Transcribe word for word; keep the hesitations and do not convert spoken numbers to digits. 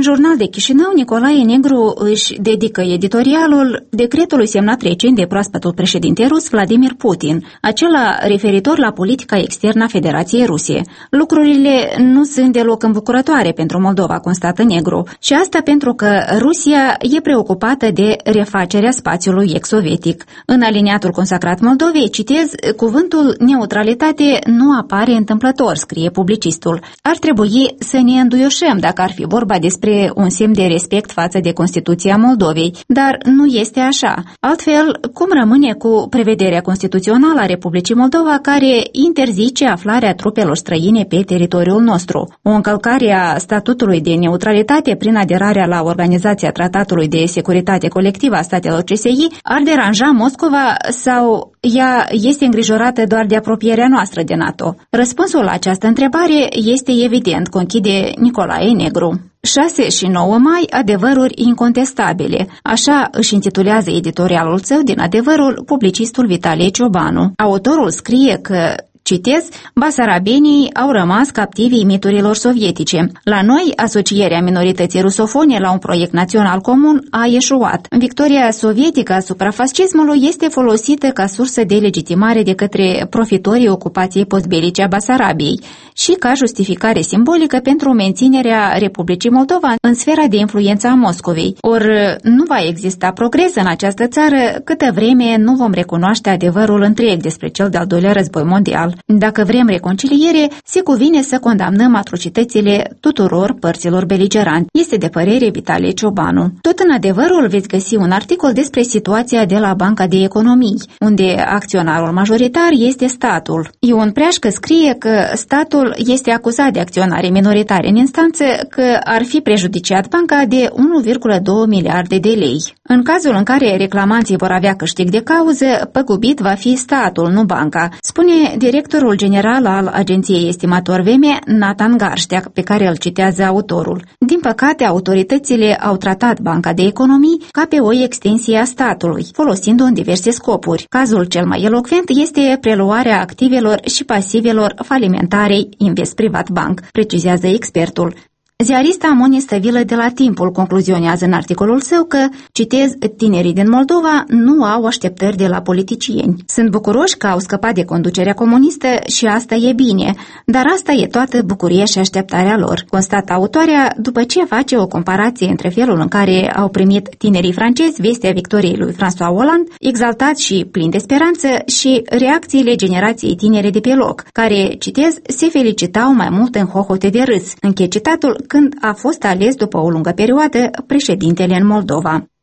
Jurnal de Chișinău, Nicolae Negru își dedică editorialul decretului semnat recent de proaspătul președinte rus Vladimir Putin, acela referitor la politica externă a Federației Ruse. Lucrurile nu sunt deloc îmbucurătoare pentru Moldova, constată Negru, și asta pentru că Rusia e preocupată de refacerea spațiului ex-sovietic. În aliniatul consacrat Moldovei, citez, cuvântul neutralitate nu apare întâmplător, scrie publicistul. Ar trebui să ne înduioșăm dacă ar fi vorba despre un semn de respect față de Constituția Moldovei, dar nu este așa. Altfel, cum rămâne cu prevederea constituțională a Republicii Moldova care interzice aflarea trupelor străine pe teritoriul nostru? O încălcare a statutului de neutralitate prin aderarea la Organizația Tratatului de Securitate Colectivă a Statelor C S I ar deranja Moscova sau ea este îngrijorată doar de apropierea noastră de NATO? Răspunsul la această întrebare este evident, conchide Nicolae Negru. șase și nouă mai, adevăruri incontestabile. Așa își intitulează editorialul său din Adevărul publicistul Vitalie Ciobanu. Autorul scrie că, citez, basarabenii au rămas captivii miturilor sovietice. La noi, asocierea minorității rusofone la un proiect național comun a eșuat. Victoria sovietică asupra fascismului este folosită ca sursă de legitimare de către profitorii ocupației postbelice a Basarabiei și ca justificare simbolică pentru menținerea Republicii Moldova în sfera de influență a Moscovei. Or, nu va exista progres în această țară câtă vreme nu vom recunoaște adevărul întreg despre cel de-al doilea război mondial. Dacă vrem reconciliere, se cuvine să condamnăm atrocitățile tuturor părților beligerante. Este de părere Vitalie Ciobanu. Tot în Adevărul veți găsi un articol despre situația de la Banca de Economii, unde acționarul majoritar este statul. Ion Preașcă scrie că statul este acuzat de acționare minoritare în instanță că ar fi prejudiciat banca de unu virgulă doi miliarde de lei. În cazul în care reclamanții vor avea câștig de cauză, păgubit va fi statul, nu banca, spune directorul general al Agenției Estimator V M, Nathan Garștea, pe care îl citează autorul. Din păcate, autoritățile au tratat Banca de Economii ca pe o extensie a statului, folosind-o în diverse scopuri. Cazul cel mai elocvent este preluarea activelor și pasivelor falimentarei Invest Privat Bank, precizează expertul. Ziarista Moni Stăvilă de la Timpul concluzionează în articolul său că, citez, tinerii din Moldova nu au așteptări de la politicieni. Sunt bucuroși că au scăpat de conducerea comunistă și asta e bine, dar asta e toată bucuria și așteptarea lor, constată autoarea după ce face o comparație între felul în care au primit tinerii francezi vestea victoriei lui François Hollande, exaltat și plin de speranță, și reacțiile generației tinere de pe loc, care, citez, se felicitau mai mult în hohote de râs. Închei citatul, când a fost ales după o lungă perioadă președintele în Moldova.